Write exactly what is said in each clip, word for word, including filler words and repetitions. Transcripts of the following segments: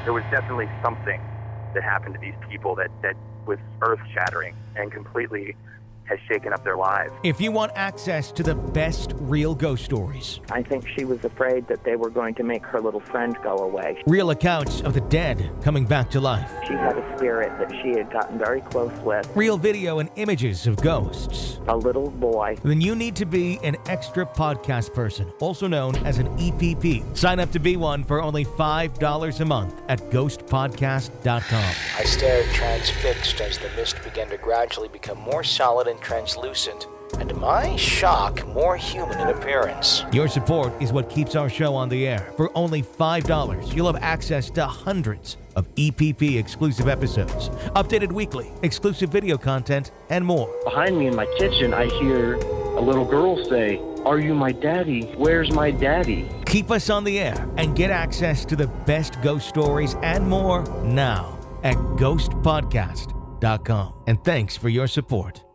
there was definitely something that happened to these people that, that was earth-shattering and completely has shaken up their lives. If you want access to the best real ghost stories, I think she was afraid that they were going to make her little friend go away. real accounts of the dead coming back to life, She had a spirit that she had gotten very close with, real video and images of ghosts, a little boy. then you need to be an extra podcast person, also known as an E P P. Sign up to be one for only five dollars a month at ghost podcast dot com. I stared transfixed as the mist began to gradually become more solid and translucent, and to my shock, more human in appearance. Your support is what keeps our show on the air. For only five dollars, you'll have access to hundreds of E P P exclusive episodes, updated weekly, exclusive video content, and more. Behind me in my kitchen, I hear a little girl say, "Are you my daddy? Where's my daddy?" Keep us on the air and get access to the best ghost stories and more now at ghost podcast dot com. And thanks for your support.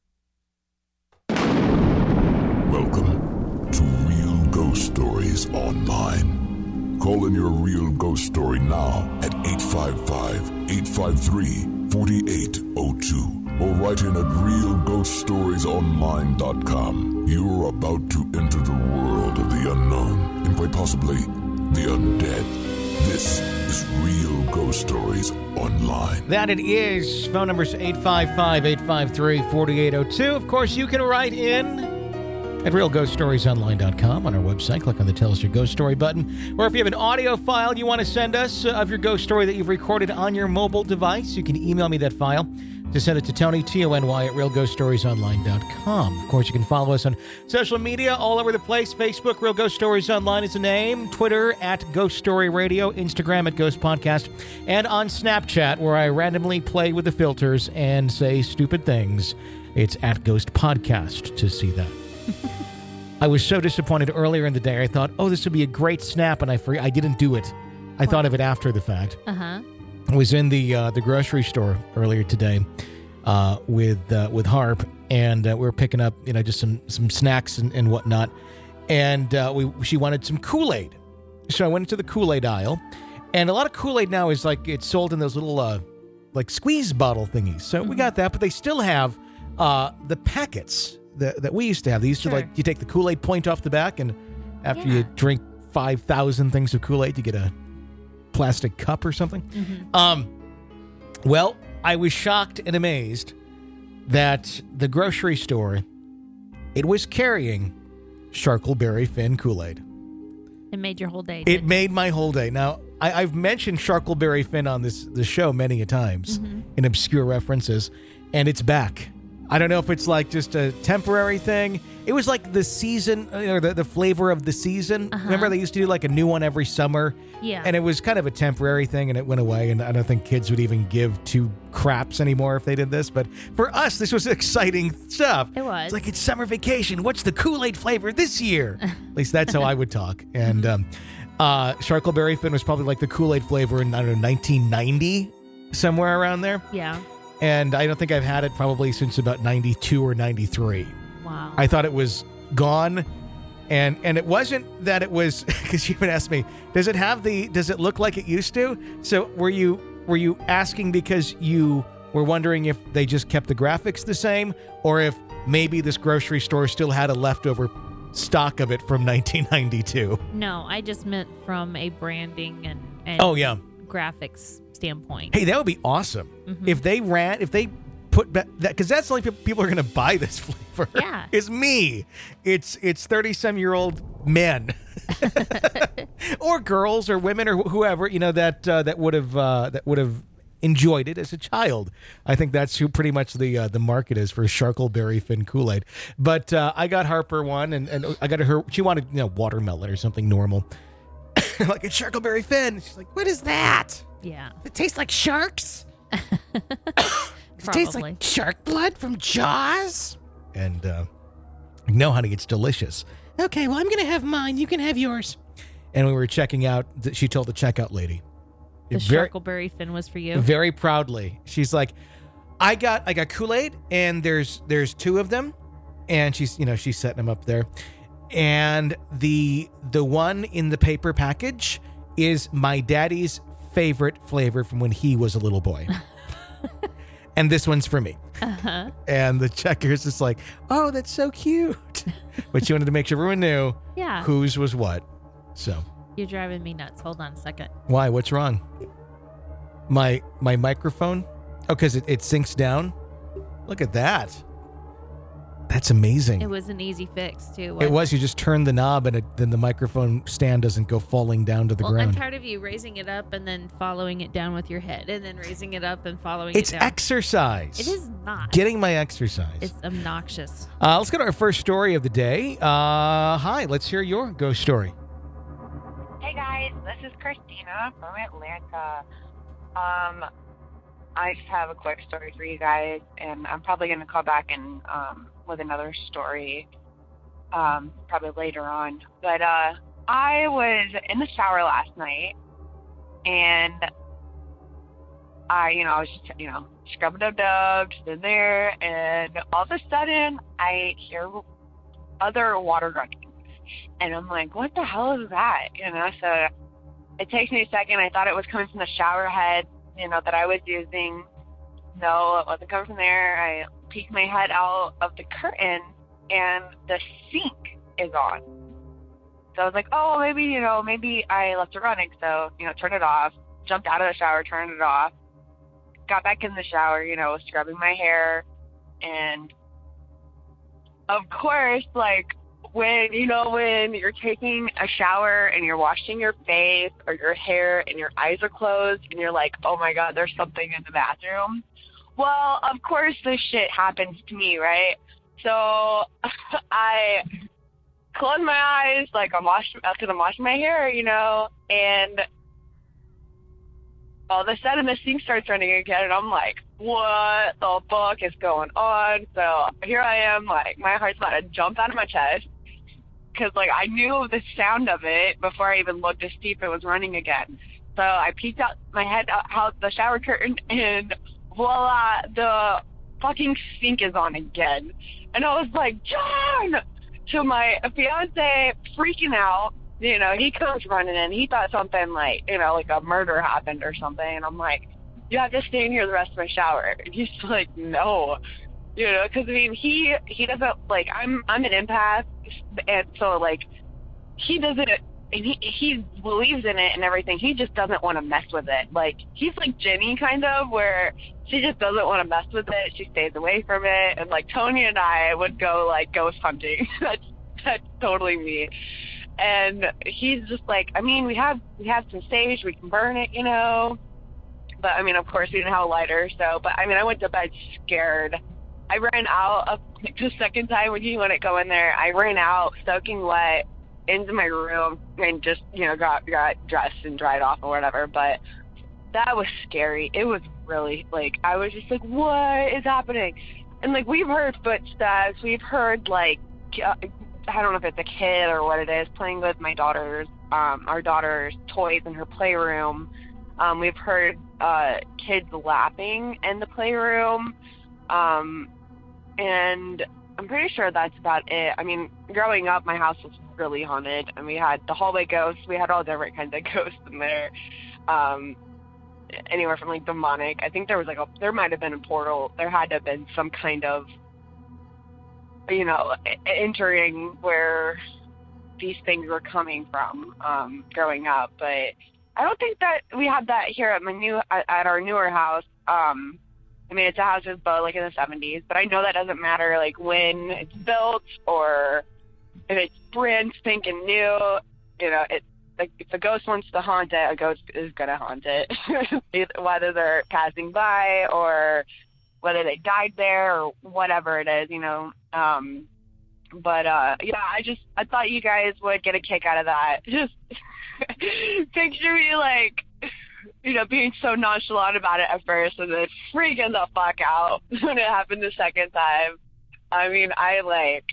Welcome to Real Ghost Stories Online. Call in your real ghost story now at eight five five, eight five three, four eight zero two or write in at real ghost stories online dot com. You're about to enter the world of the unknown and quite possibly the undead. This is Real Ghost Stories Online. That it is. Phone number's eight five five, eight five three, four eight zero two. Of course, you can write in at real ghost stories online dot com on our website. Click on the Tell Us Your Ghost Story button. Or if you have an audio file you want to send us uh, of your ghost story that you've recorded on your mobile device, you can email me that file. Just send it to Tony, T O N Y, at real ghost stories online dot com. Of course, you can follow us on social media all over the place. Facebook, Real Ghost Stories Online is the name. Twitter, at Ghost Story Radio. Instagram, at Ghost Podcast. And on Snapchat, where I randomly play with the filters and say stupid things. It's at Ghost Podcast to see that. I was so disappointed earlier in the day. I thought, oh, this would be a great snap, and I free- I didn't do it. I thought of it after the fact. Uh-huh. I was in the uh, the grocery store earlier today uh, with uh, with Harp, and uh, we were picking up, you know, just some some snacks and, and whatnot. And uh, we she wanted some Kool-Aid, so I went into the Kool-Aid aisle, and a lot of Kool-Aid now is like it's sold in those little uh, like squeeze bottle thingies. So mm-hmm. we got that, but they still have uh, the packets that that we used to have. They used sure. to like you take the Kool-Aid point off the back, and after yeah. you drink five thousand things of Kool-Aid, you get a plastic cup or something. Mm-hmm. Um, well, I was shocked and amazed that the grocery store, it was carrying Sharkleberry Finn Kool-Aid. It made your whole day. It made my whole day. Now, I, I've mentioned Sharkleberry Finn on this the show many a times mm-hmm. in obscure references, and it's back. I don't know if it's like just a temporary thing. It was like the season, or the, the flavor of the season. Uh-huh. Remember they used to do like a new one every summer? Yeah. And it was kind of a temporary thing, and it went away, and I don't think kids would even give two craps anymore if they did this. But for us, this was exciting stuff. It was. It's like, it's summer vacation. What's the Kool-Aid flavor this year? At least that's how I would talk. And um, uh, Sharkleberry Finn was probably like the Kool-Aid flavor in, I don't know, nineteen ninety, somewhere around there. Yeah. And I don't think I've had it probably since about ninety-two or ninety-three. Wow. I thought it was gone. And and it wasn't that it was, because you even asked me, does it have the, does it look like it used to? So were you were you asking because you were wondering if they just kept the graphics the same, or if maybe this grocery store still had a leftover stock of it from nineteen ninety-two? No, I just meant from a branding and, and oh, yeah. graphics standpoint. Hey, that would be awesome. Mm-hmm. If they ran, if they put that, because that's the only people, people are going to buy this flavor. Yeah. Is me. It's it's thirty-some-year-old men. Or girls or women or wh- whoever, you know, that uh, that would have uh, that would have enjoyed it as a child. I think that's who pretty much the uh, the market is for Sharkleberry Finn Kool-Aid. But uh, I got Harper one, and, and I got her, she wanted, you know, watermelon or something normal. Like, it's Sharkleberry Finn. She's like, what is that? Yeah. It tastes like sharks? It Probably. tastes like shark blood from Jaws? And, uh, no, honey, it's delicious. Okay, well, I'm going to have mine. You can have yours. And we were checking out, she told the checkout lady. The very, Sharkleberry Finn was for you? Very proudly. She's like, I got I got Kool-Aid, and there's there's two of them. And she's, you know, she's setting them up there. And the the one in the paper package is my daddy's favorite flavor from when he was a little boy. And this one's for me. Uh-huh. And the checker's just like, oh, that's so cute. But she wanted to make sure everyone knew Yeah. whose was what. So You're driving me nuts. Hold on a second. why? What's wrong? My my microphone? Oh, because it, it syncs down? Look at that. That's amazing. It was an easy fix, too. It wasn't was. You just turn the knob and it, then the microphone stand doesn't go falling down to the Well, I'm ground. tired of you raising it up and then following it down with your head and then raising it up and following It's it down. exercise. It is not. Getting my exercise. It's obnoxious. Uh, let's go to our first story of the day. Uh, hi, let's hear your ghost story. Hey guys, this is Christina from Atlanta. Um, I just have a quick story for you guys, and I'm probably going to call back and um, with another story um, probably later on. But uh, I was in the shower last night, and I, you know, I was just, you know, scrub-a-dub-dub, just in there, and all of a sudden I hear other water running. And I'm like, what the hell is that? You know, so it takes me a second. I thought it was coming from the shower head, you know, that I was using. No, it wasn't coming from there. I peeked my head out of the curtain, and the sink is on. So I was like, oh, maybe, you know, maybe I left it running. So, you know, turned it off, jumped out of the shower, turned it off, got back in the shower, you know, scrubbing my hair. And, of course, like, when, you know, when you're taking a shower and you're washing your face or your hair and your eyes are closed and you're like, oh my God, there's something in the bathroom. Well, of course this shit happens to me, right? So I close my eyes like I'm washing, after I'm washing my hair, you know, and all of a sudden the sink starts running again and I'm like, what the fuck is going on? So here I am, like, my heart's about to jump out of my chest. Because, like, I knew the sound of it before I even looked to see if it was running again. So I peeked out my head out, out the shower curtain, and voila, the fucking sink is on again. And I was like, John! To my fiance, freaking out. You know, he comes running in. He thought something like, you know, like a murder happened or something. And I'm like, you have to stay in here the rest of my shower. And he's like, no. You know, because, I mean, he he doesn't, like, I'm I'm an empath, and so, like, he doesn't, and he, he believes in it and everything. He just doesn't want to mess with it. Like, he's like Jenny, kind of, where she just doesn't want to mess with it. She stays away from it. And, like, Tony and I would go, like, ghost hunting. that's, that's totally me. And he's just like, I mean, we have, we have some sage. We can burn it, you know. But, I mean, of course, we didn't have a lighter. So, but, I mean, I went to bed scared. I ran out of the second time when you want to go in there. I ran out soaking wet into my room and just, you know, got got dressed and dried off or whatever. But that was scary. It was really, like, I was just like, what is happening? And, like, we've heard footsteps. We've heard, like, uh, I don't know if it's a kid or what it is, playing with my daughter's, um, our daughter's toys in her playroom. Um, we've heard uh, kids laughing in the playroom. Um, and I'm pretty sure that's about it. I mean, growing up, my house was really haunted, and we had the hallway ghosts. We had all different kinds of ghosts in there. Um, anywhere from, like, demonic. I think there was, like, a, there might have been a portal. There had to have been some kind of, you know, entering where these things were coming from, um, growing up. But I don't think that we had that here at my new, at, at our newer house. Um, I mean, it's a house that's built, like, in the seventies, but I know that doesn't matter, like, when it's built or if it's brand spanking new. You know, it, like, if a ghost wants to haunt it, a ghost is going to haunt it, whether they're passing by or whether they died there or whatever it is, you know. Um, but, uh, yeah, I just, I thought you guys would get a kick out of that. Just picture me, like, you know, being so nonchalant about it at first and then freaking the fuck out when it happened the second time. I mean, I, like,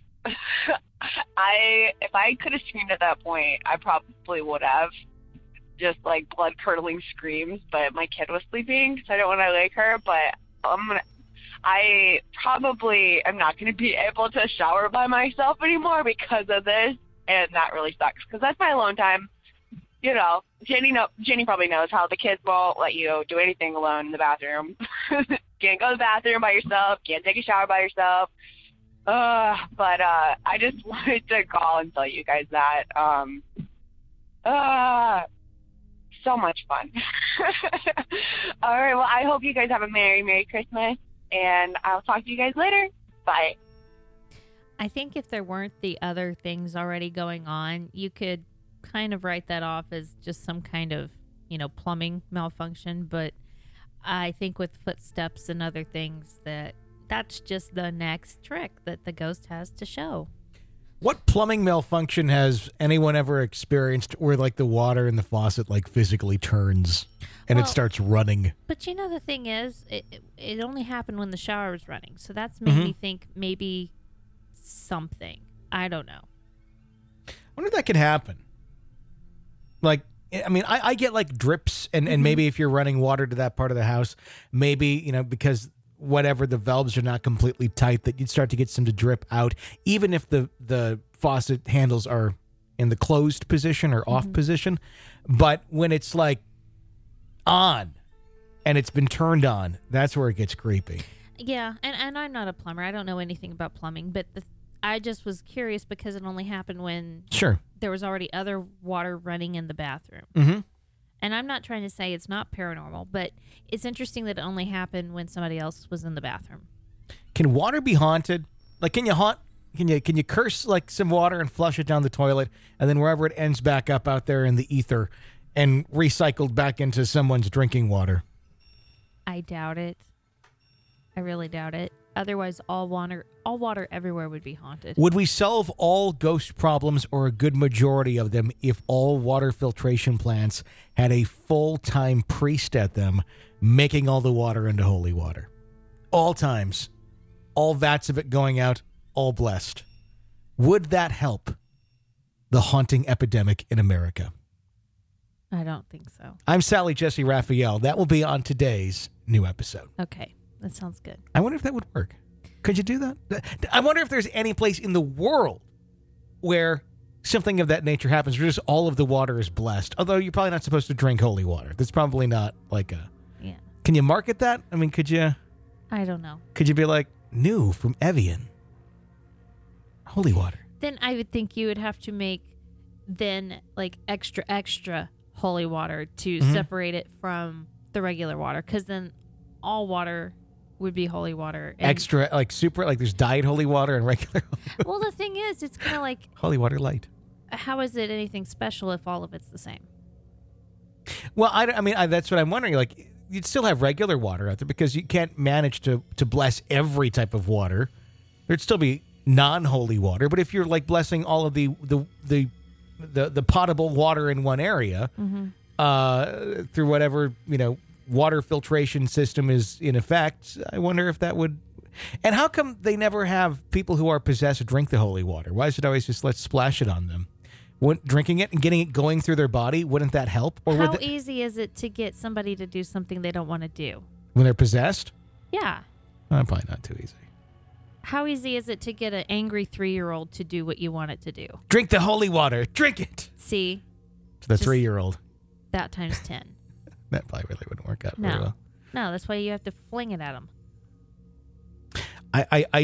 I, if I could have screamed at that point, I probably would have. Just, like, blood-curdling screams, but my kid was sleeping, so I don't want to wake her, but I'm gonna, I probably am not going to be able to shower by myself anymore because of this, and that really sucks, because that's my alone time. you know, Jenny know Jenny probably knows how the kids won't let you do anything alone in the bathroom. Can't go to the bathroom by yourself. Can't take a shower by yourself. Uh, but uh, I just wanted to call and tell you guys that. Um, uh, so much fun. All right. Well, I hope you guys have a Merry, Merry Christmas, and I'll talk to you guys later. Bye. I think if there weren't the other things already going on, you could kind of write that off as just some kind of, you know, plumbing malfunction. But I think with footsteps and other things, that that's just the next trick that the ghost has to show. What plumbing malfunction has anyone ever experienced where, like, the water in the faucet, like, physically turns and Well, it starts running? But you know, the thing is, it, it, it only happened when the shower was running. So that's made Mhm. me think maybe something. I don't know. I wonder if that could happen. Like, I mean, I, I get, like, drips, and, and maybe if you're running water to that part of the house, maybe, you know, because whatever, the valves are not completely tight, that you'd start to get some to drip out, even if the, the faucet handles are in the closed position or off position. But when it's, like, on and it's been turned on, that's where it gets creepy. Yeah, and, and I'm not a plumber. I don't know anything about plumbing, but the, I just was curious because it only happened when Sure. there was already other water running in the bathroom. Mm-hmm. And I'm not trying to say it's not paranormal, but it's interesting that it only happened when somebody else was in the bathroom. Can water be haunted? Like, can you haunt? Can you can you curse like some water and flush it down the toilet, and then wherever it ends back up out there in the ether, and recycled back into someone's drinking water? I doubt it. I really doubt it. Otherwise, all water, all water everywhere would be haunted. Would we solve all ghost problems, or a good majority of them, if all water filtration plants had a full-time priest at them making all the water into holy water? All times. All vats of it going out, all blessed. Would that help the haunting epidemic in America? I don't think so. I'm Sally Jesse Raphael. That will be on today's new episode. Okay, that sounds good. I wonder if that would work. Could you do that? I wonder if there's any place in the world where something of that nature happens, where just all of the water is blessed. Although you're probably not supposed to drink holy water. That's probably not like a... Yeah. Can you market that? I mean, could you... I don't know. Could you be like, new from Evian? Holy water. Then I would think you would have to make then like extra, extra holy water to Mhm. separate it from the regular water. Because then all water would be holy water. And, Extra, like super, like there's diet holy water and regular well, the thing is, it's kind of like, holy water light. how is it anything special if all of it's the same? Well, I, I mean, I, that's what I'm wondering. Like, you'd still have regular water out there because you can't manage to, to bless every type of water. There'd still be non-holy water. But if you're like blessing all of the the the the, the potable water in one area Mm-hmm. uh, through whatever, you know, water filtration system is in effect, I wonder if that would... And how come they never have people who are possessed drink the holy water? Why is it always just let's splash it on them? Wouldn't drinking it and getting it going through their body, wouldn't that help? Or How would they, easy is it to get somebody to do something they don't want to do? when they're possessed? Yeah. Uh, probably not too easy. How easy is it to get an angry three-year-old to do what you want it to do? Drink the holy water. Drink it. See, To the Just- three-year-old. that times ten. That probably really wouldn't work out very No. well. No, that's why you have to fling it at them. I, I, I,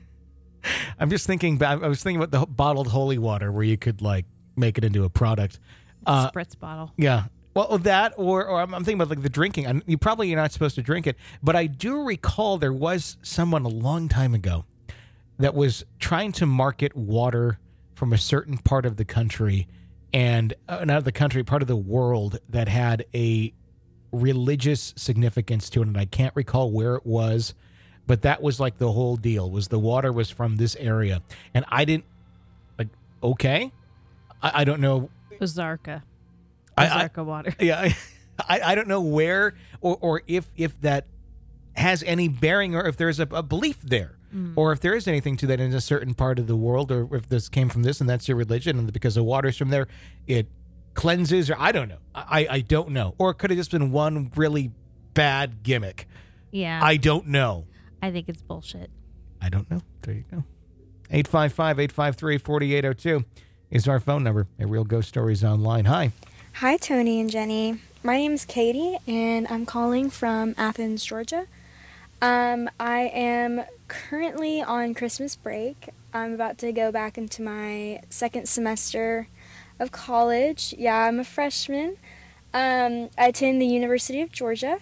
I'm just thinking. ba- I was thinking about the bottled holy water, where you could like make it into a product. Uh, Spritz bottle. yeah. Well, that or or I'm, I'm thinking about like the drinking. And you probably you're not supposed to drink it, but I do recall there was someone a long time ago that was trying to market water from a certain part of the country, and uh, not of the country, part of the world that had a religious significance to it, and I can't recall where it was, but that was like the whole deal, was the water was from this area. And I didn't, like, okay, I, I don't know. Ozarka. I- I- Ozarka water. Yeah, I, I don't know where or, or if if that has any bearing, or if there's a, a belief there, Mm. or if there is anything to that in a certain part of the world, or if this came from this and that's your religion, and because the water's from there, it cleanses, or I don't know. I, I don't know. Or it could have just been one really bad gimmick. Yeah. I don't know. I think it's bullshit. I don't know. There you go. eight five five, eight five three, four eight zero two is our phone number at Real Ghost Stories Online. Hi. Hi, Tony and Jenny. My name is Katie, and I'm calling from Athens, Georgia. Um, I am currently on Christmas break. I'm about to go back into my second semester of college. Yeah, I'm a freshman. Um, I attend the University of Georgia.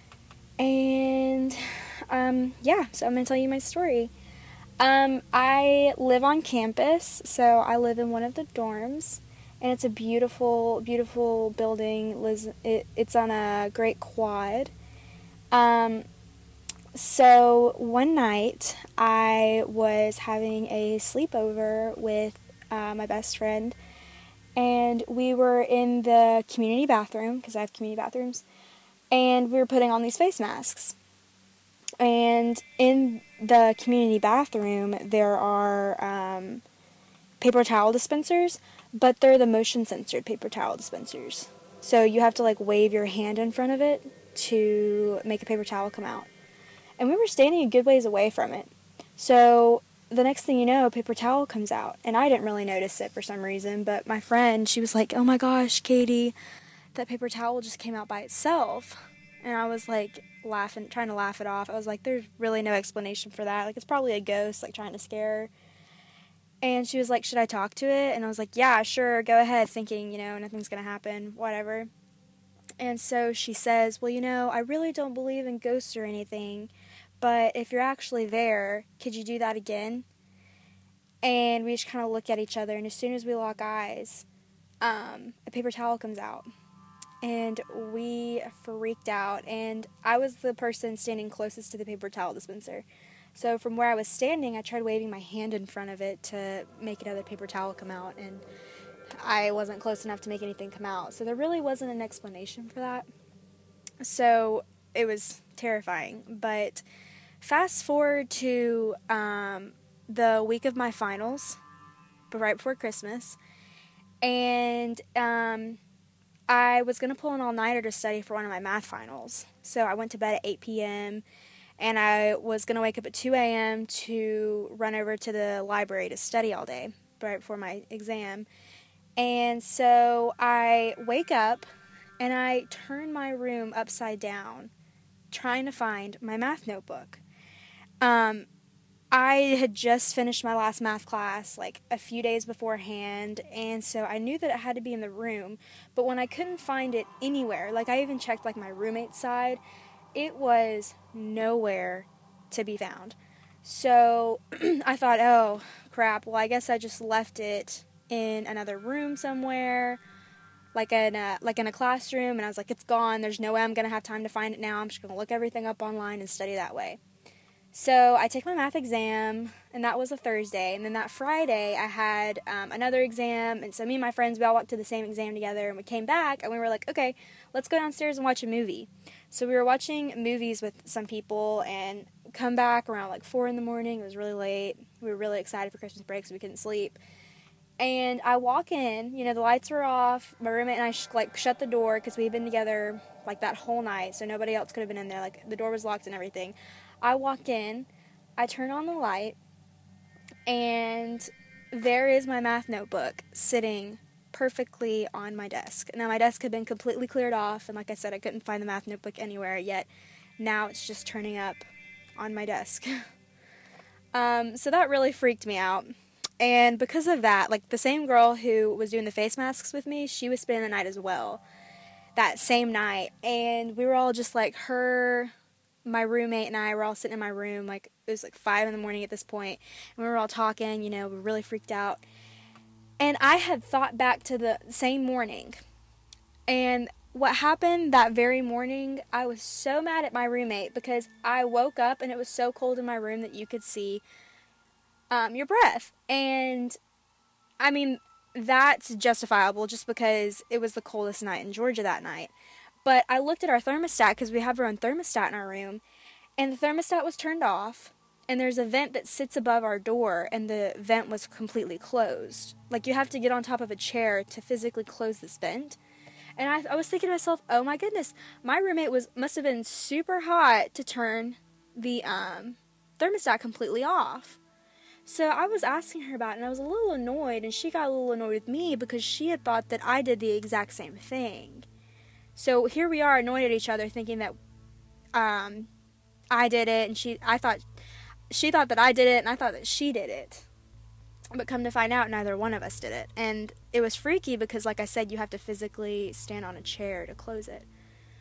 And, um, yeah, so I'm going to tell you my story. Um, I live on campus, so I live in one of the dorms. And it's a beautiful, beautiful building. It, it's on a great quad. Um, so one night I was having a sleepover with uh, my best friend, and we were in the community bathroom, because I have community bathrooms, and we were putting on these face masks. And in the community bathroom, there are um, paper towel dispensers, but they're the motion-censored paper towel dispensers. So you have to, like, wave your hand in front of it to make a paper towel come out. And we were standing a good ways away from it. So the next thing you know, a paper towel comes out. And I didn't really notice it for some reason, but my friend, she was like, "Oh my gosh, Katie, that paper towel just came out by itself." And I was, like, laughing, trying to laugh it off. I was like, there's really no explanation for that. Like, it's probably a ghost, like, trying to scare her. And she was like, "Should I talk to it?" And I was like, "Yeah, sure, go ahead," thinking, you know, nothing's going to happen, whatever. And so she says, "Well, you know, I really don't believe in ghosts or anything, but if you're actually there, could you do that again?" And we just kind of look at each other, and as soon as we lock eyes, um, a paper towel comes out. And we freaked out, and I was the person standing closest to the paper towel dispenser. So from where I was standing, I tried waving my hand in front of it to make another paper towel come out, and I wasn't close enough to make anything come out. So there really wasn't an explanation for that. So it was terrifying. But fast forward to um, the week of my finals, but right before Christmas, and um, I was going to pull an all-nighter to study for one of my math finals. So I went to bed at eight p.m., and I was going to wake up at two a.m. to run over to the library to study all day right before my exam. And so I wake up, and I turn my room upside down, trying to find my math notebook. Um, I had just finished my last math class, like, a few days beforehand, and so I knew that it had to be in the room. But when I couldn't find it anywhere, like, I even checked, like, my roommate's side, it was nowhere to be found. So I thought, oh, crap, well, I guess I just left it in another room somewhere, like in a, like in a classroom, and I was like, it's gone, there's no way I'm going to have time to find it now, I'm just going to look everything up online and study that way. So I take my math exam, and that was a Thursday, and then that Friday I had um, another exam, and so me and my friends, we all walked to the same exam together, and we came back, and we were like, okay, let's go downstairs and watch a movie. So we were watching movies with some people, and come back around like four in the morning. It was really late. We were really excited for Christmas break, so we couldn't sleep. And I walk in, you know, the lights were off. My roommate and I sh- like shut the door because we had been together like that whole night, so nobody else could have been in there. Like the door was locked and everything. I walk in, I turn on the light, and there is my math notebook sitting perfectly on my desk. Now, my desk had been completely cleared off, and like I said, I couldn't find the math notebook anywhere, yet now it's just turning up on my desk. um, so that really freaked me out. And because of that, like, the same girl who was doing the face masks with me, she was spending the night as well, that same night. And we were all just, like, her, my roommate, and I were all sitting in my room, like, it was, like, five in the morning at this point, and we were all talking, you know, we were really freaked out. And I had thought back to the same morning, and what happened that very morning, I was so mad at my roommate because I woke up and it was so cold in my room that you could see um, your breath. And, I mean, that's justifiable just because it was the coldest night in Georgia that night. But I looked at our thermostat because we have our own thermostat in our room, and the thermostat was turned off. And there's a vent that sits above our door, and the vent was completely closed. Like, you have to get on top of a chair to physically close this vent. And I, I was thinking to myself, oh my goodness, my roommate was must have been super hot to turn the um, thermostat completely off. So I was asking her about it, and I was a little annoyed, and she got a little annoyed with me because she had thought that I did the exact same thing. So here we are annoyed at each other, thinking that um, I did it, and she I thought she thought that I did it, and I thought that she did it. But come to find out, neither one of us did it. And it was freaky because, like I said, you have to physically stand on a chair to close it.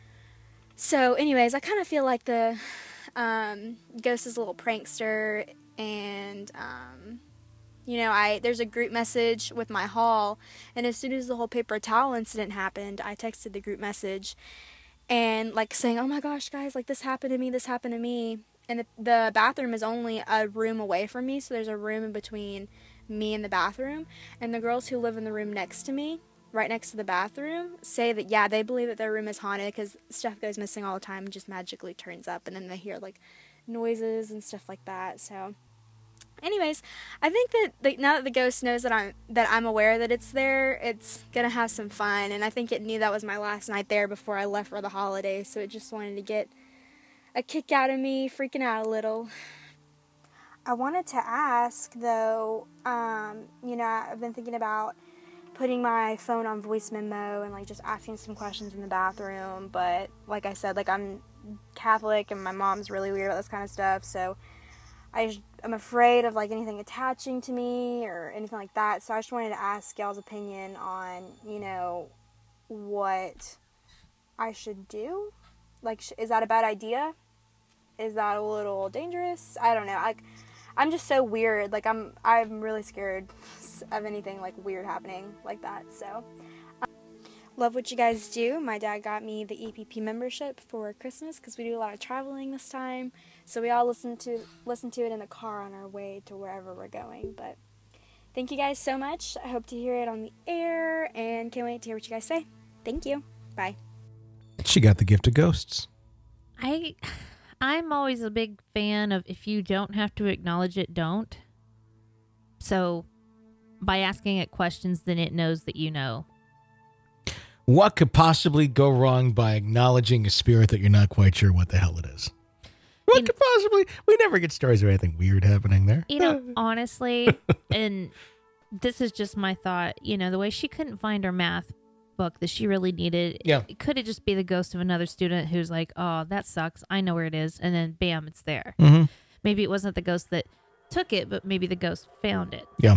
So anyways, I kind of feel like the um, ghost is a little prankster. And, um, you know, I there's a group message with my hall, and as soon as the whole paper towel incident happened, I texted the group message and, like, saying, oh my gosh, guys, like, this happened to me, this happened to me. And the, the bathroom is only a room away from me, so there's a room in between me and the bathroom. And the girls who live in the room next to me, right next to the bathroom, say that, yeah, they believe that their room is haunted because stuff goes missing all the time and just magically turns up, and then they hear, like, noises and stuff like that, so... Anyways, I think that the, now that the ghost knows that I'm that I'm aware that it's there, it's gonna have some fun, and I think it knew that was my last night there before I left for the holidays, so it just wanted to get a kick out of me, freaking out a little. I wanted to ask though, um, you know, I've been thinking about putting my phone on voice memo and like just asking some questions in the bathroom, but like I said, like I'm Catholic and my mom's really weird about this kind of stuff, so I, I'm afraid of, like, anything attaching to me or anything like that. So I just wanted to ask y'all's opinion on, you know, what I should do. Like, sh- is that a bad idea? Is that a little dangerous? I don't know. I, I'm just so weird. Like, I'm, I'm really scared of anything, like, weird happening like that. So, um, love what you guys do. My dad got me the E P P membership for Christmas because we do a lot of traveling this time. So we all listen to listen to it in the car on our way to wherever we're going. But thank you guys so much. I hope to hear it on the air and can't wait to hear what you guys say. Thank you. Bye. She got the gift of ghosts. I, I'm always a big fan of if you don't have to acknowledge it, don't. So by asking it questions, then it knows that you know. What could possibly go wrong by acknowledging a spirit that you're not quite sure what the hell it is? What could possibly... We never get stories of anything weird happening there. You know, honestly, and this is just my thought, you know, the way she couldn't find her math book that she really needed, yeah. it could it just be the ghost of another student who's like, oh, that sucks, I know where it is, and then bam, it's there. Mm-hmm. Maybe it wasn't the ghost that took it, but maybe the ghost found it. Yeah.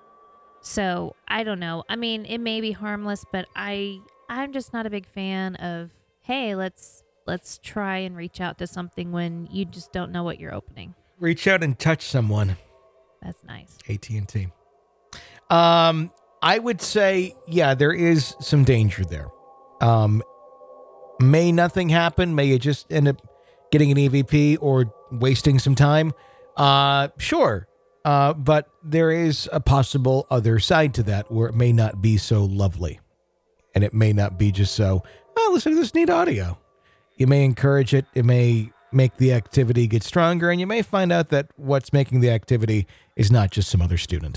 So, I don't know. I mean, it may be harmless, but I, I'm just not a big fan of, hey, let's... Let's try and reach out to something when you just don't know what you're opening. Reach out and touch someone. That's nice. A T and T. Um, I would say, yeah, there is some danger there. Um, may nothing happen. May you just end up getting an E V P or wasting some time. Uh, sure. Uh, but there is a possible other side to that where it may not be so lovely. And it may not be just so, oh, listen to this neat audio. You may encourage it. It may make the activity get stronger, and you may find out that what's making the activity is not just some other student.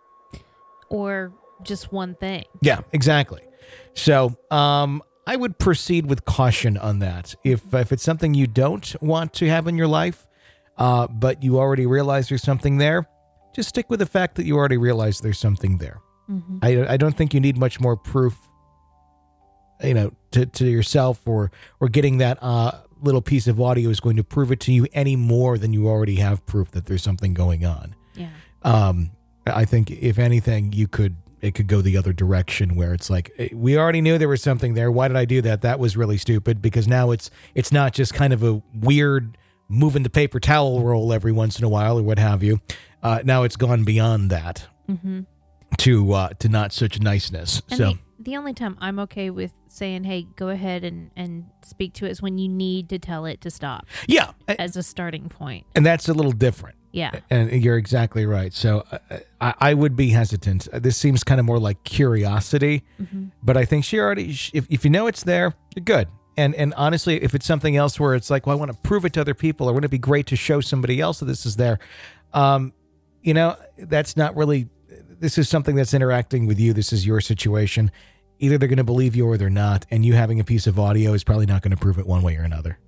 Or just one thing. Yeah, exactly. So um, I would proceed with caution on that. If, if it's something you don't want to have in your life, uh, but you already realize there's something there, just stick with the fact that you already realize there's something there. Mm-hmm. I, I don't think you need much more proof, you know, to, to yourself or or getting that uh, little piece of audio is going to prove it to you any more than you already have proof that there's something going on. Yeah. Um, I think if anything, you could it could go the other direction where it's like, we already knew there was something there. Why did I do that? That was really stupid, because now it's it's not just kind of a weird moving the paper towel roll every once in a while or what have you. Uh, now it's gone beyond that mm-hmm. to uh, to not such niceness. And so. the, the only time I'm okay with saying, hey, go ahead and, and speak to it is when you need to tell it to stop. Yeah. As a starting point. And that's a little different. Yeah. And you're exactly right. So uh, I, I would be hesitant. This seems kind of more like curiosity, mm-hmm. but I think she already, if, if you know it's there, you're good. And and honestly, if it's something else where it's like, well, I want to prove it to other people, or wouldn't it be great to show somebody else that this is there? Um, you know, that's not really, this is something that's interacting with you. This is your situation. Either they're going to believe you or they're not. And you having a piece of audio is probably not going to prove it one way or another. Right.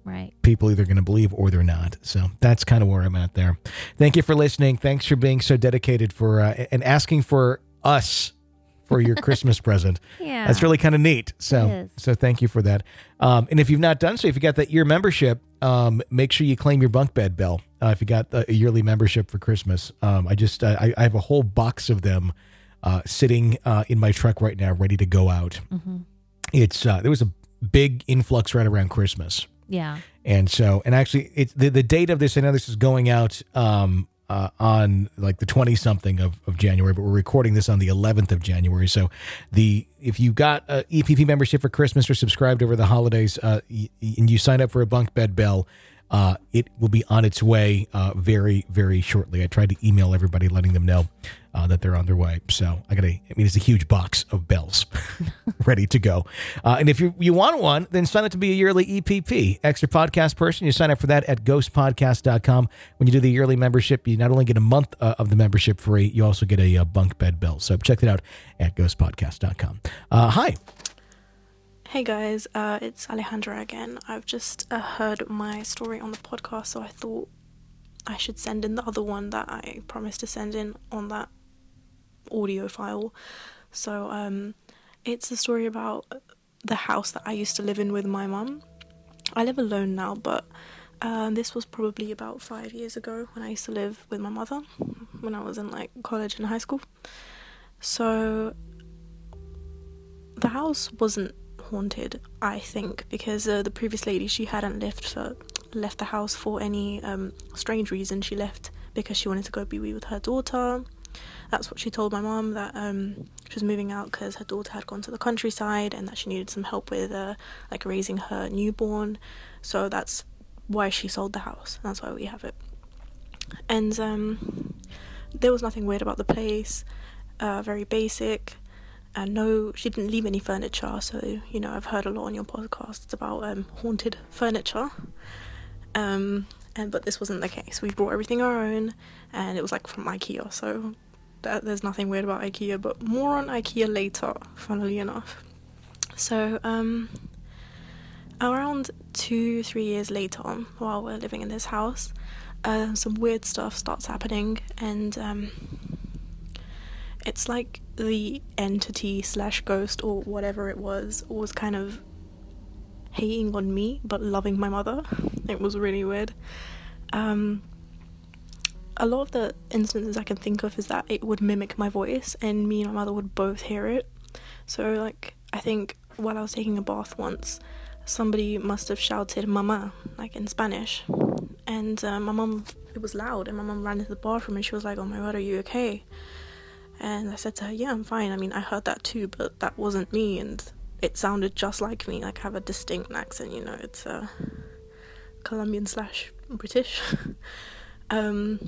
people either going to believe or they're not. So that's kind of where I'm at there. Thank you for listening. Thanks for being so dedicated for uh, and asking for us for your Christmas present. Yeah. That's really kind of neat. So, It is. so thank you for that. Um, and if you've not done so, if you got that year membership, um, make sure you claim your bunk bed bell. Uh, if you got a yearly membership for Christmas, um, I just, uh, I, I have a whole box of them, uh, sitting, uh, in my truck right now, ready to go out. Mm-hmm. It's, uh, there was a big influx right around Christmas. Yeah. And so, and actually it's the, the date of this, I know this is going out, um, Uh, on like the twenty something of, of January, but we're recording this on the eleventh of January. So the, if you got a E P P membership for Christmas or subscribed over the holidays, uh, y- and you sign up for a bunk bed bell, uh, it will be on its way, uh, very, very shortly. I tried to email everybody, letting them know, uh, that they're on their way. So I gotta, I mean, it's a huge box of bells ready to go. Uh, and if you, you want one, then sign up to be a yearly E P P, extra podcast person. You sign up for that at ghost podcast dot com. When you do the yearly membership, you not only get a month uh, of the membership free, you also get a, uh bunk bed bell. So check that out at ghost podcast dot com. Uh, hi. Hey guys, uh, it's Alejandra again. I've just uh, heard my story on the podcast, so I thought I should send in the other one that I promised to send in on that audio file. So um, it's a story about the house that I used to live in with my mum. I live alone now, but uh, this was probably about five years ago when I used to live with my mother, when I was in like college and high school. So the house wasn't haunted, I think, because uh, the previous lady, she hadn't left for left the house for any um, strange reason. She left because she wanted to go be with her daughter. That's what she told my mum, that um, she was moving out because her daughter had gone to the countryside and that she needed some help with uh, like raising her newborn. So that's why she sold the house. That's why we have it. And um, there was nothing weird about the place. Uh, very basic. And no, she didn't leave any furniture, so, you know, I've heard a lot on your podcasts about um, haunted furniture, um, and but this wasn't the case. We brought everything our own, and it was, like, from IKEA, so that, there's nothing weird about IKEA, but more on IKEA later, funnily enough. So, um, around two, three years later, while we're living in this house, uh, some weird stuff starts happening, and, um... it's like the entity slash ghost or whatever it was was kind of hating on me but loving my mother. It was really weird. Um, a lot of the instances I can think of is that it would mimic my voice and me and my mother would both hear it. So like, I think while I was taking a bath once, somebody must have shouted "mama" like in Spanish, and uh, my mum, it was loud, and my mum ran into the bathroom and she was like, "Oh my god, are you okay?" And I said to her, "Yeah, I'm fine. I mean, I heard that too, but that wasn't me, and it sounded just like me. Like, I have a distinct accent, you know, it's uh, Colombian slash British." um,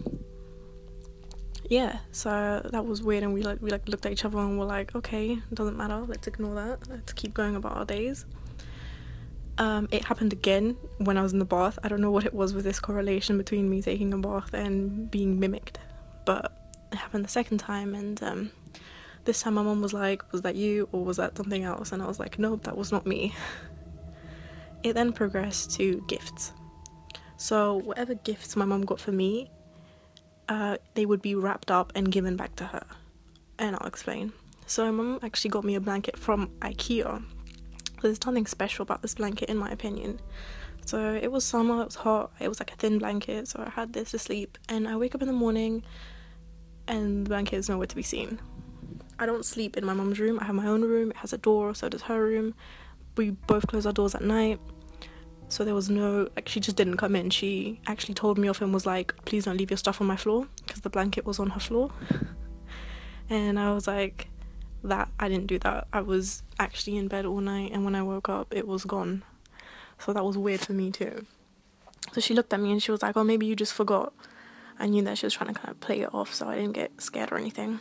yeah, so that was weird, and we like we like looked at each other and were like, "Okay, doesn't matter. Let's ignore that. Let's keep going about our days." Um, it happened again when I was in the bath. I don't know what it was with this correlation between me taking a bath and being mimicked, but it happened the second time, and um, this time my mum was like, "Was that you or was that something else?" And I was like, "Nope, that was not me." It then progressed to gifts. So whatever gifts my mum got for me, uh, they would be wrapped up and given back to her, and I'll explain. So my mum actually got me a blanket from IKEA. There's nothing special about this blanket in my opinion. So it was summer, it was hot, it was like a thin blanket, so I had this to sleep, and I wake up in the morning and the blanket is nowhere to be seen. I don't sleep in my mum's room. I have my own room. It has a door, so does her room. We both close our doors at night, so there was no, like, she just didn't come in. She actually told me off and was like, "Please don't leave your stuff on my floor," because the blanket was on her floor. And I was like, that I didn't do that. I was actually in bed all night, and when I woke up it was gone. So that was weird for me too. So she looked at me and she was like, "Oh, maybe you just forgot." I knew that she was trying to kind of play it off, so I didn't get scared or anything.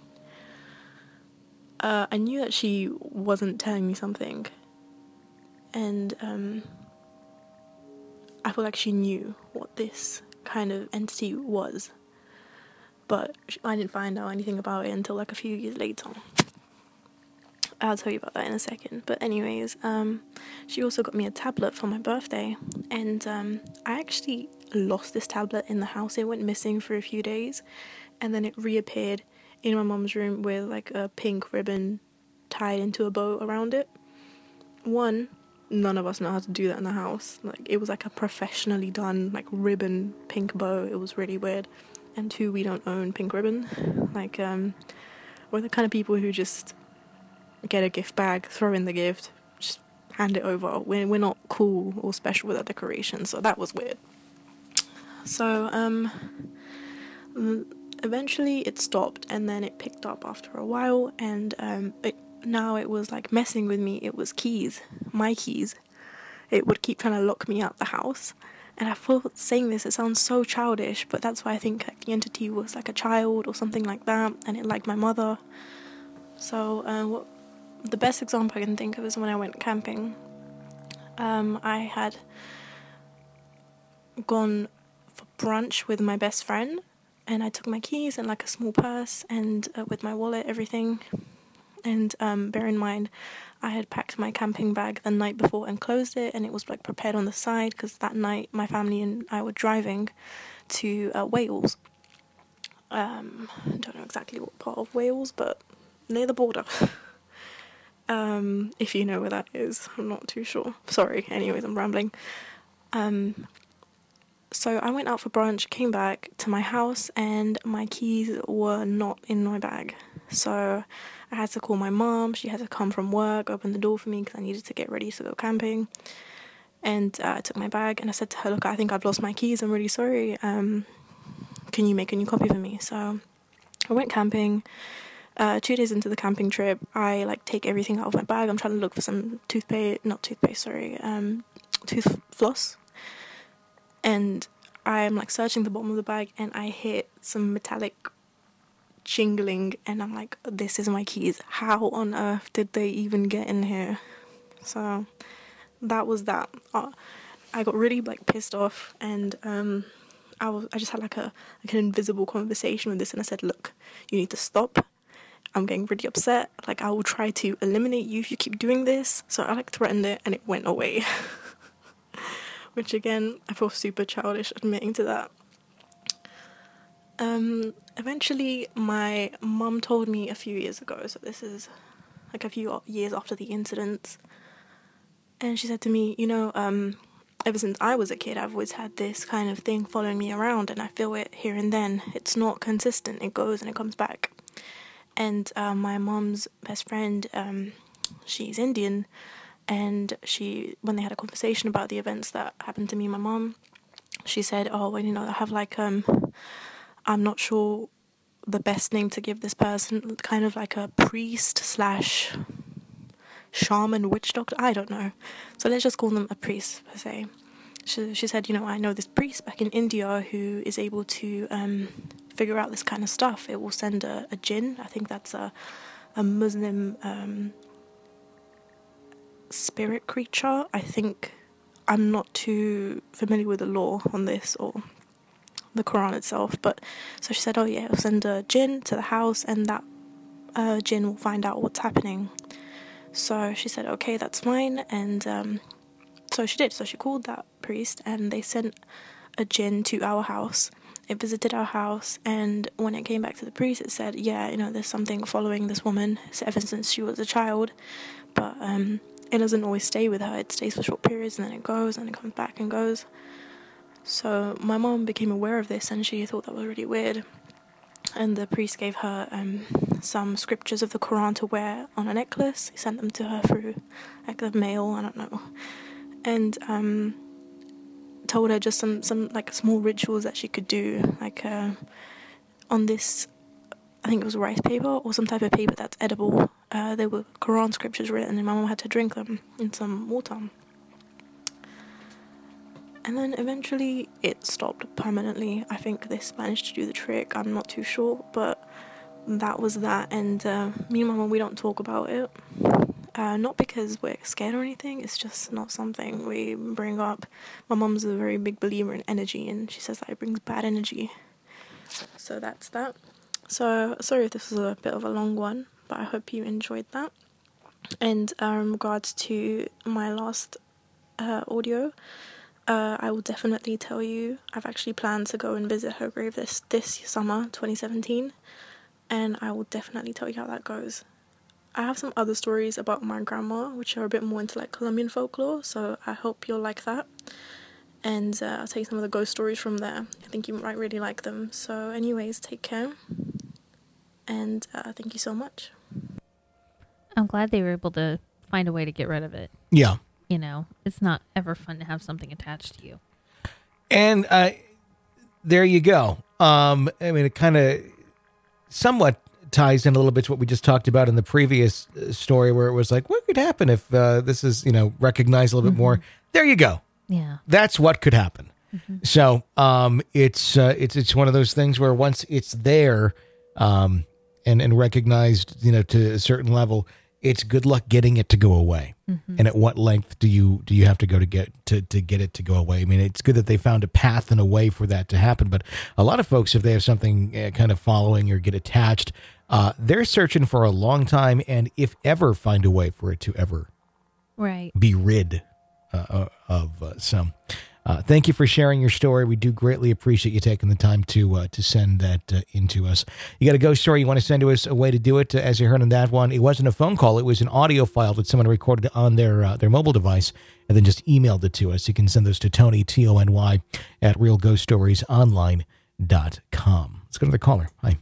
Uh, I knew that she wasn't telling me something, and um, I feel like she knew what this kind of entity was, but I didn't find out anything about it until like a few years later. I'll tell you about that in a second. But anyways, um, she also got me a tablet for my birthday, and um, I actually lost this tablet in the house. It went missing for a few days, and then it reappeared in my mum's room with like a pink ribbon tied into a bow around it. One, none of us know how to do that in the house. Like, it was like a professionally done like ribbon pink bow. It was really weird. And two, we don't own pink ribbon. Like, um, we're the kind of people who just get a gift bag, throw in the gift, just hand it over. We're, we're not cool or special with our decorations, so that was weird. So, um, eventually it stopped, and then it picked up after a while, and um, it, now it was like messing with me. It was keys, my keys. It would keep trying to lock me out the house. And I thought, saying this, it sounds so childish, but that's why I think like, the entity was like a child or something like that, and it liked my mother. So uh, what the best example I can think of is when I went camping. Um, I had gone for brunch with my best friend, and I took my keys and like a small purse, and uh, with my wallet, everything. And um, bear in mind, I had packed my camping bag the night before and closed it, and it was like prepared on the side because that night my family and I were driving to uh, Wales. Um, I don't know exactly what part of Wales, but near the border. um, if you know where that is, I'm not too sure. Sorry, anyways, I'm rambling. Um, so I went out for brunch, came back to my house, and my keys were not in my bag. So I had to call my mom. She had to come from work, open the door for me because I needed to get ready to go camping. And uh, I took my bag and I said to her, look, I think I've lost my keys. I'm really sorry. Um, can you make a new copy for me? So I went camping. Uh, two days into the camping trip, I like take everything out of my bag. I'm trying to look for some toothpaste, not toothpaste, sorry, um, tooth floss. And I'm like searching the bottom of the bag, and I hit some metallic jingling, and I'm like, this is my keys. How on earth did they even get in here? So that was that. Uh, I got really like pissed off, and um, I was I just had like a like an invisible conversation with this, and I said, look, you need to stop. I'm getting really upset. Like, I will try to eliminate you if you keep doing this. So I like threatened it, and it went away. Which again, I feel super childish admitting to that. Um, eventually my mum told me a few years ago, so this is like a few years after the incident, and she said to me, you know, um, ever since I was a kid, I've always had this kind of thing following me around, and I feel it here and then. It's not consistent. It goes and it comes back. And uh, my mum's best friend, um, she's Indian, and she, when they had a conversation about the events that happened to me and my mum, she said, oh, well, you know, I have like, um, I'm not sure the best name to give this person, kind of like a priest slash shaman, witch doctor, I don't know. So let's just call them a priest, per se. She, she said, you know, I know this priest back in India who is able to um, figure out this kind of stuff. It will send a, a jinn. I think that's a, a Muslim um, spirit creature. I think, I'm not too familiar with the law on this or the Quran itself, but so she said, oh yeah, I'll send a jinn to the house, and that uh, jinn will find out what's happening. So she said, okay, that's fine, and um, so she did. So she called that priest, and they sent a jinn to our house. It visited our house, and when it came back to the priest, it said, yeah, you know, there's something following this woman ever since she was a child, but um, it doesn't always stay with her. It stays for short periods, and then it goes, and it comes back and goes. So my mom became aware of this, and she thought that was really weird. And the priest gave her um, some scriptures of the Quran to wear on a necklace. He sent them to her through like the mail, I don't know. And um, told her just some, some like small rituals that she could do, like uh, on this, I think it was rice paper or some type of paper that's edible. Uh, there were Quran scriptures written, and my mom had to drink them in some water. And then eventually it stopped permanently. I think this managed to do the trick. I'm not too sure, but that was that. And uh, me and my mum, we don't talk about it. Uh, not because we're scared or anything. It's just not something we bring up. My mum's a very big believer in energy, and she says that it brings bad energy. So that's that. So sorry if this was a bit of a long one, but I hope you enjoyed that. And uh, in regards to my last uh, audio, uh, I will definitely tell you I've actually planned to go and visit her grave this, this summer, twenty seventeen, and I will definitely tell you how that goes. I have some other stories about my grandma, which are a bit more into like Colombian folklore, so I hope you'll like that. And uh, I'll tell you some of the ghost stories from there. I think you might really like them. So anyways, take care. And uh, thank you so much. I'm glad they were able to find a way to get rid of it. Yeah. You know, it's not ever fun to have something attached to you. And uh, there you go. Um, I mean, it kind of somewhat ties in a little bit to what we just talked about in the previous story, where it was like, what could happen if uh, this is, you know, recognized a little mm-hmm. bit more? There you go. Yeah. That's what could happen. Mm-hmm. So um, it's uh, it's it's one of those things where once it's there um, and, and recognized, you know, to a certain level, it's good luck getting it to go away. Mm-hmm. And at what length do you do you have to go to get to, to get it to go away? I mean, it's good that they found a path and a way for that to happen. But a lot of folks, if they have something uh, kind of following or get attached, uh, they're searching for a long time, and if ever find a way for it to ever right. be rid uh, of uh, some. Uh, thank you for sharing your story. We do greatly appreciate you taking the time to uh, to send that uh, into us. You got a ghost story you want to send to us, a way to do it, uh, as you heard on that one. It wasn't a phone call. It was an audio file that someone recorded on their uh, their mobile device and then just emailed it to us. You can send those to Tony, T O N Y, at real ghost stories online dot com. Let's go to the caller. Hi.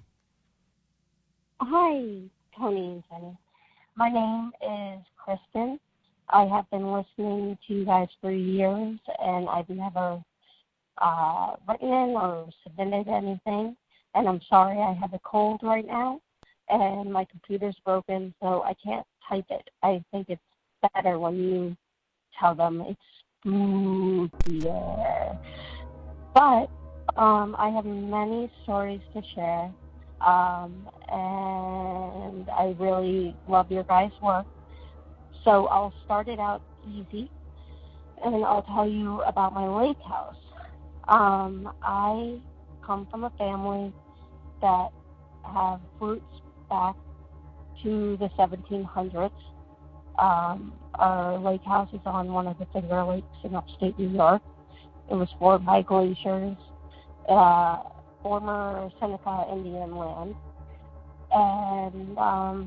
Hi, Tony and Jenny. My name is Kristen. I have been listening to you guys for years, and I've never uh, written or submitted anything. And I'm sorry, I have a cold right now, and my computer's broken, so I can't type it. I think it's better when you tell them it's spookier. But um, I have many stories to share, um, and I really love your guys' work. So I'll start it out easy, and I'll tell you about my lake house. Um, I come from a family that have roots back to the seventeen hundreds. Um, our lake house is on one of the Finger Lakes in upstate New York. It was formed by glaciers, uh, former Seneca Indian land. And um,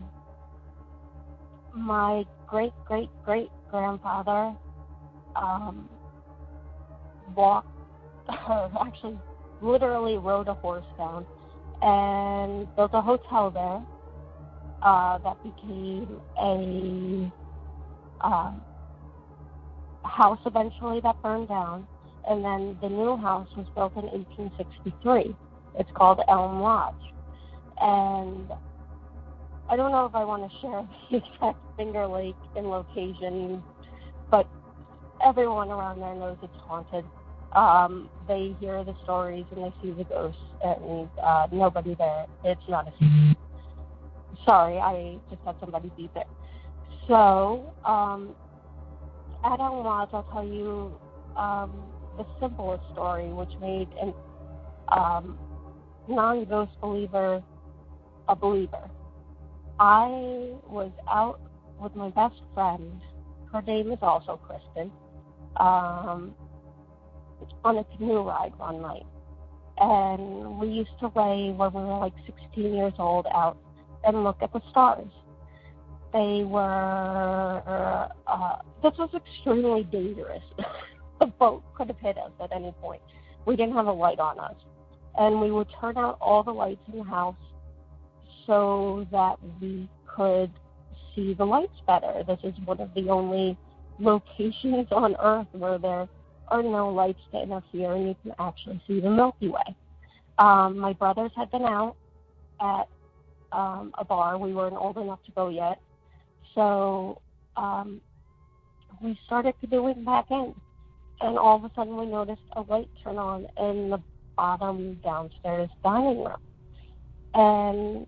my great-great-great-grandfather um, walked, actually literally rode a horse down and built a hotel there uh, that became a uh, house eventually that burned down. And then the new house was built in eighteen sixty-three. It's called Elm Lodge. And I don't know if I want to share the exact Finger Lake in location, but everyone around there knows it's haunted. Um, they hear the stories and they see the ghosts, and uh, nobody there. It's not a secret. Sorry, I just had somebody beep it. So, um, at Elm Lodge, I'll tell you um, the simplest story, which made a um, non-ghost believer a believer. I was out with my best friend, her name is also Kristen, um, on a canoe ride one night. And we used to lay when we were like sixteen years old out and look at the stars. They were, uh, this was extremely dangerous. The boat could have hit us at any point. We didn't have a light on us. And we would turn out all the lights in the house so that we could see the lights better. This is one of the only locations on Earth where there are no lights to interfere and you can actually see the Milky Way. Um, my brothers had been out at um, a bar. We weren't old enough to go yet. So um, we started canoeing back in. And all of a sudden we noticed a light turn on in the bottom downstairs dining room. And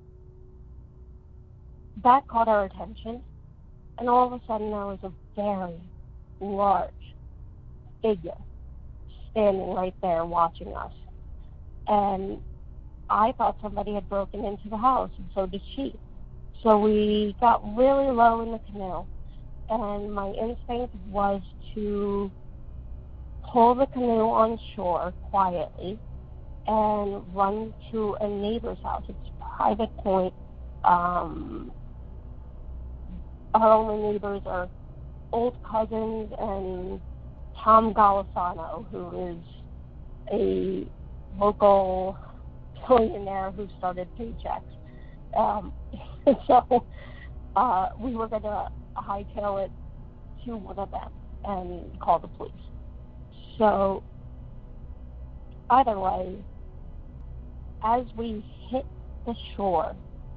that caught our attention, and all of a sudden there was a very large figure standing right there watching us. And I thought somebody had broken into the house, and so did she. So we got really low in the canoe, and my instinct was to pull the canoe on shore quietly and run to a neighbor's house. It's a private point. Um, our only neighbors are old cousins and Tom Golisano, who is a local billionaire who started Paychecks. Um, so uh, we were going to hightail it to one of them and call the police. So either way, as we hit the shore,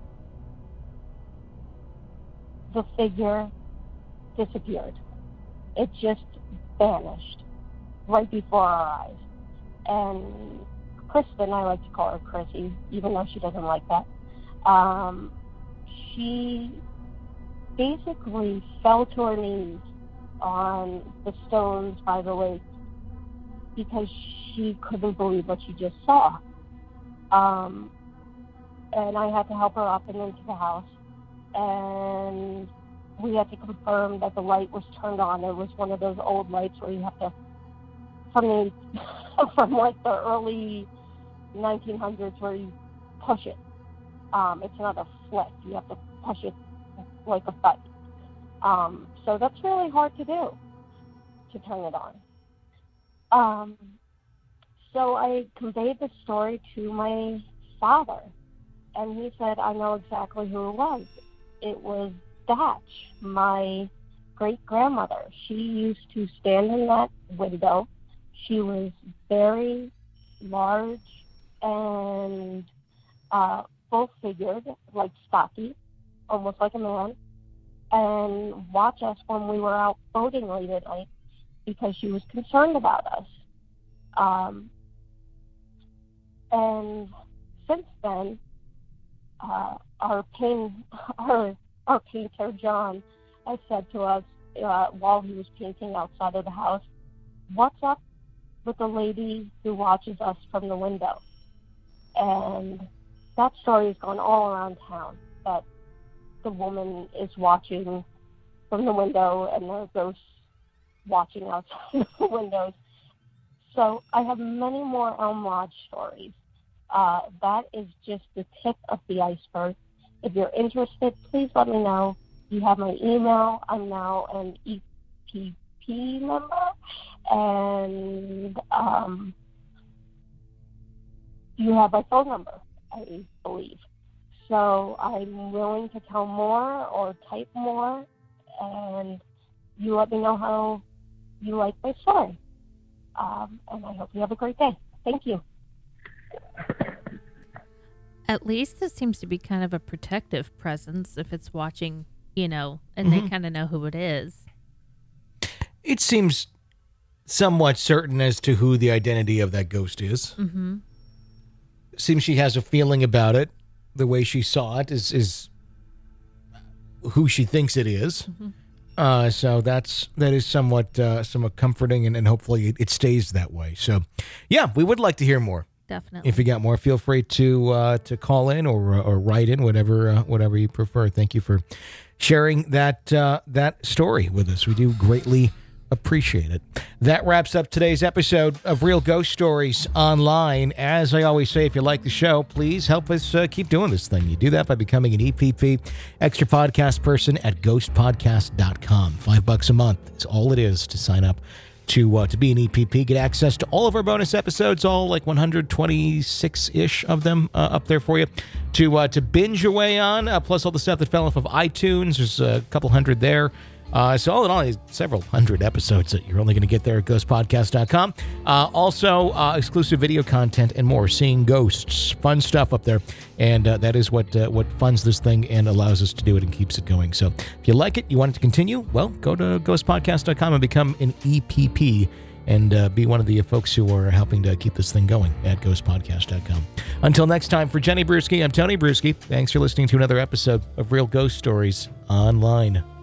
the figure disappeared. It just vanished right before our eyes. And Kristen, I like to call her Chrissy, even though she doesn't like that, um, she basically fell to her knees on the stones by the lake because she couldn't believe what she just saw. Um, and I had to help her up and into the house. And we had to confirm that the light was turned on. It was one of those old lights where you have to, from the, from like the early nineteen hundreds, where you push it. Um, it's not a flick. You have to push it like a button. Um, so that's really hard to do, to turn it on. Um, so I conveyed the story to my father, and he said, I know exactly who it was. It was Datch, my great-grandmother. She used to stand in that window. She was very large and uh, full-figured, like stocky, almost like a man, and watch us when we were out boating late at night because she was concerned about us. Um, and since then, uh, our pain, our our painter John has said to us uh, while he was painting outside of the house, "What's up with the lady who watches us from the window?" And that story has gone all around town, that the woman is watching from the window and there are ghosts watching outside the windows. So I have many more Elm Lodge stories. Uh, that is just the tip of the iceberg. If you're interested, please let me know. You have my email. I'm now an E P P member. And um, you have my phone number, I believe. So I'm willing to tell more or type more. And you let me know how you like my story. Um, and I hope you have a great day. Thank you. At least it seems to be kind of a protective presence if it's watching, you know, and mm-hmm. they kind of know who it is. It seems somewhat certain as to who the identity of that ghost is. Mm-hmm. Seems she has a feeling about it. The way she saw it is, is who she thinks it is. Mm-hmm. Uh, so that's that is somewhat uh, somewhat comforting, and, and hopefully it, it stays that way. So, yeah, we would like to hear more. Definitely. If you got more, feel free to uh, to call in or or write in, whatever uh, whatever you prefer. Thank you for sharing that uh, that story with us. We do greatly appreciate it. That wraps up today's episode of Real Ghost Stories Online. As I always say, if you like the show, please help us uh, keep doing this thing. You do that by becoming an E P P, extra podcast person at ghost podcast dot com. Five bucks a month is all it is to sign up to uh, to be an E P P. Get access to all of our bonus episodes, all like one hundred twenty-six-ish of them uh, up there for you to uh, to binge away on, uh, plus all the stuff that fell off of iTunes. There's a couple hundred there. Uh, so all in all, several hundred episodes that you're only going to get there at ghost podcast dot com. Uh, also, uh, exclusive video content and more. Seeing ghosts, fun stuff up there, and uh, that is what uh, what funds this thing and allows us to do it and keeps it going. So if you like it, you want it to continue, well, go to ghost podcast dot com and become an E P P and uh, be one of the folks who are helping to keep this thing going at ghost podcast dot com. Until next time, for Jenny Brewski, I'm Tony Brewski. Thanks for listening to another episode of Real Ghost Stories Online.